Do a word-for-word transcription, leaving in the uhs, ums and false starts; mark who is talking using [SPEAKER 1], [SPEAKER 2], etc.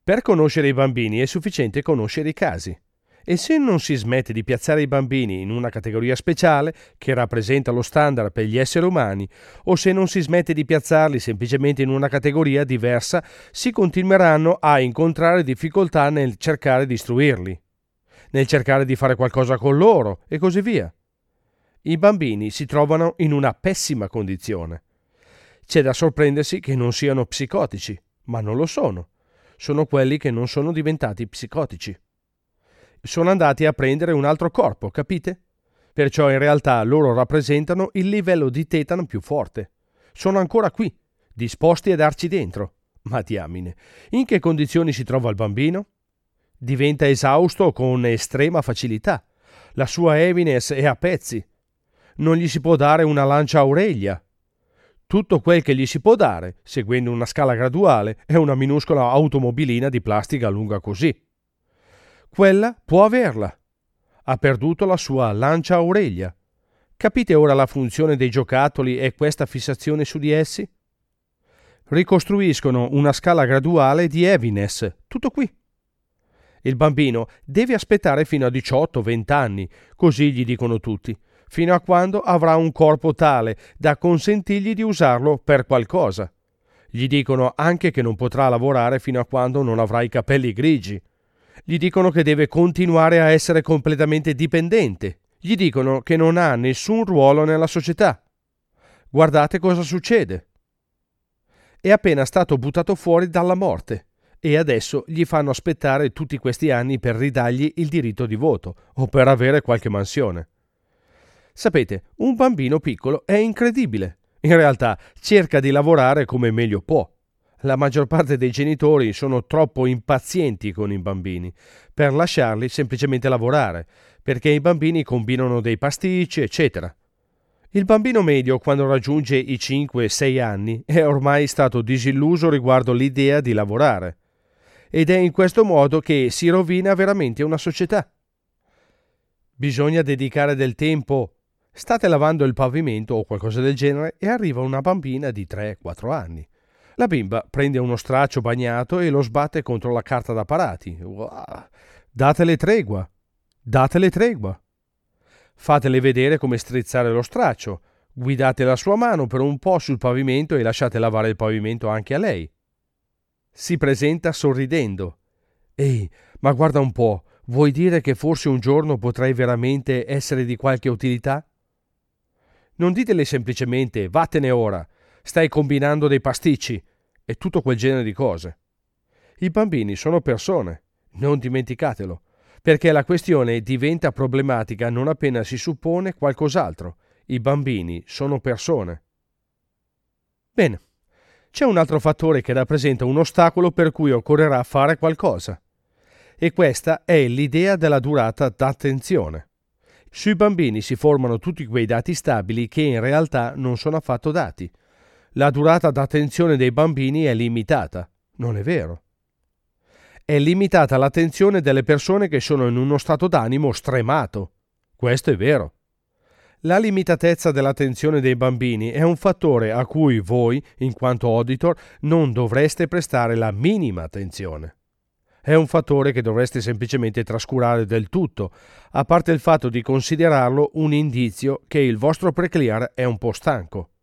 [SPEAKER 1] Per conoscere i bambini è sufficiente conoscere i casi. E se non si smette di piazzare i bambini in una categoria speciale che rappresenta lo standard per gli esseri umani, o se non si smette di piazzarli semplicemente in una categoria diversa, si continueranno a incontrare difficoltà nel cercare di istruirli, nel cercare di fare qualcosa con loro e così via. I bambini si trovano in una pessima condizione. C'è da sorprendersi che non siano psicotici, ma non lo sono. Sono quelli che non sono diventati psicotici. Sono andati a prendere un altro corpo, capite? Perciò in realtà loro rappresentano il livello di tetano più forte. Sono ancora qui, disposti a darci dentro. Ma diamine, in che condizioni si trova il bambino? Diventa esausto con estrema facilità. La sua heaviness è a pezzi. Non gli si può dare una lancia a oreglia. Tutto quel che gli si può dare, seguendo una scala graduale, è una minuscola automobilina di plastica lunga così. Quella può averla. Ha perduto la sua lancia a oreglia. Capite ora la funzione dei giocattoli e questa fissazione su di essi? Ricostruiscono una scala graduale di heaviness. Tutto qui. Il bambino deve aspettare fino a diciotto venti anni, così gli dicono tutti, fino a quando avrà un corpo tale da consentirgli di usarlo per qualcosa. Gli dicono anche che non potrà lavorare fino a quando non avrà i capelli grigi. Gli dicono che deve continuare a essere completamente dipendente. Gli dicono che non ha nessun ruolo nella società. Guardate cosa succede. È appena stato buttato fuori dalla morte e adesso gli fanno aspettare tutti questi anni per ridargli il diritto di voto o per avere qualche mansione. Sapete, un bambino piccolo è incredibile. In realtà cerca di lavorare come meglio può. La maggior parte dei genitori sono troppo impazienti con i bambini per lasciarli semplicemente lavorare, perché i bambini combinano dei pasticci, eccetera. Il bambino medio, quando raggiunge i cinque sei anni, è ormai stato disilluso riguardo l'idea di lavorare. Ed è in questo modo che si rovina veramente una società. Bisogna dedicare del tempo. State lavando il pavimento o qualcosa del genere e arriva una bambina di tre quattro anni. La bimba prende uno straccio bagnato e lo sbatte contro la carta da parati. Wow. Datele tregua. Datele tregua. Fatele vedere come strizzare lo straccio. Guidate la sua mano per un po' sul pavimento e lasciate lavare il pavimento anche a lei. Si presenta sorridendo. Ehi, ma guarda un po', vuoi dire che forse un giorno potrai veramente essere di qualche utilità? Non ditele semplicemente vattene ora. Stai combinando dei pasticci e tutto quel genere di cose. I bambini sono persone, non dimenticatelo, perché la questione diventa problematica non appena si suppone qualcos'altro. I bambini sono persone. Bene, c'è un altro fattore che rappresenta un ostacolo per cui occorrerà fare qualcosa. E questa è l'idea della durata d'attenzione. Sui bambini si formano tutti quei dati stabili che in realtà non sono affatto dati. La durata d'attenzione dei bambini è limitata. Non è vero. È limitata l'attenzione delle persone che sono in uno stato d'animo stremato. Questo è vero. La limitatezza dell'attenzione dei bambini è un fattore a cui voi, in quanto auditor, non dovreste prestare la minima attenzione. È un fattore che dovreste semplicemente trascurare del tutto, a parte il fatto di considerarlo un indizio che il vostro pre-clear è un po' stanco.